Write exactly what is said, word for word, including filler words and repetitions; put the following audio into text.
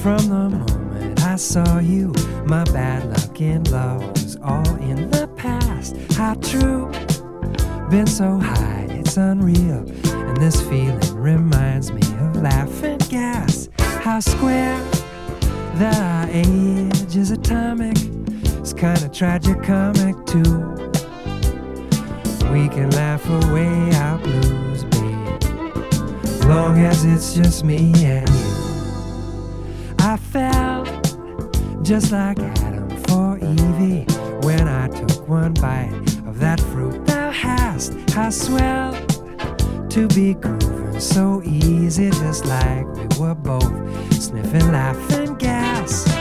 From the moment I saw you, my bad luck in love was all in the past. How true, been so high, it's unreal. And this feeling reminds me of laughing gas. How square that our age is atomic. It's kinda tragicomic too. We can laugh away our blues, babe, long as it's just me and you. I felt just like Adam for Evie when I took one bite of that fruit thou hast. How swell to be grooving so easy, just like we were both sniffing laughing gas.